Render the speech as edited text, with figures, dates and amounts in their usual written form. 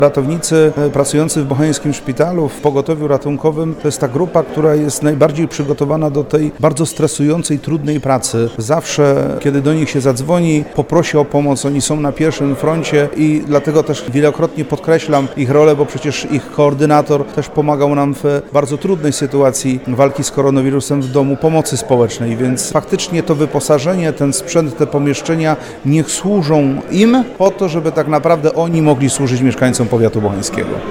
Ratownicy pracujący w Bocheńskim Szpitalu, w pogotowiu ratunkowym, to jest ta grupa, która jest najbardziej przygotowana do tej bardzo stresującej, trudnej pracy. Zawsze, kiedy do nich się zadzwoni, poprosi o pomoc, oni są na pierwszym froncie i dlatego też wielokrotnie podkreślam ich rolę, bo przecież ich koordynator też pomagał nam w bardzo trudnej sytuacji walki z koronawirusem w domu pomocy społecznej, więc faktycznie to wyposażenie, ten sprzęt, te pomieszczenia niech służą im po to, żeby tak naprawdę oni mogli służyć mieszkańcom powiatu bocheńskiego.